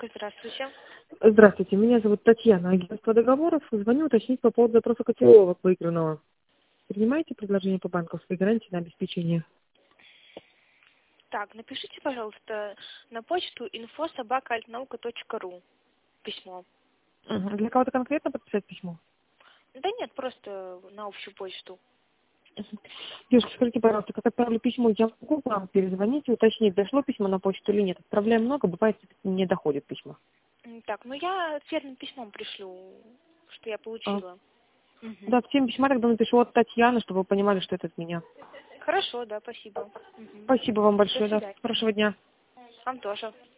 Здравствуйте. Здравствуйте, меня зовут Татьяна, агентство договоров. Звоню уточнить по поводу запроса котировок выигранного. Принимаете предложение по банковской гарантии на обеспечение? Так, напишите, пожалуйста, на почту info@altnauka.ru письмо. Для кого-то конкретно подписать письмо? Да нет, просто на общую почту. Девушка, скажите, пожалуйста, как отправлю письмо, я могу вам перезвонить и уточнить, дошло письмо на почту или нет? Отправляем много, бывает, не доходит письмо. Так, ну я ответным письмом пришлю, что я А, получила. Мгм. Да, всем письма тогда напишу от Татьяны, чтобы вы понимали, что это от меня. Хорошо, да, спасибо. Мгм. Спасибо вам До большое, да. свидания. Хорошего дня. Вам тоже.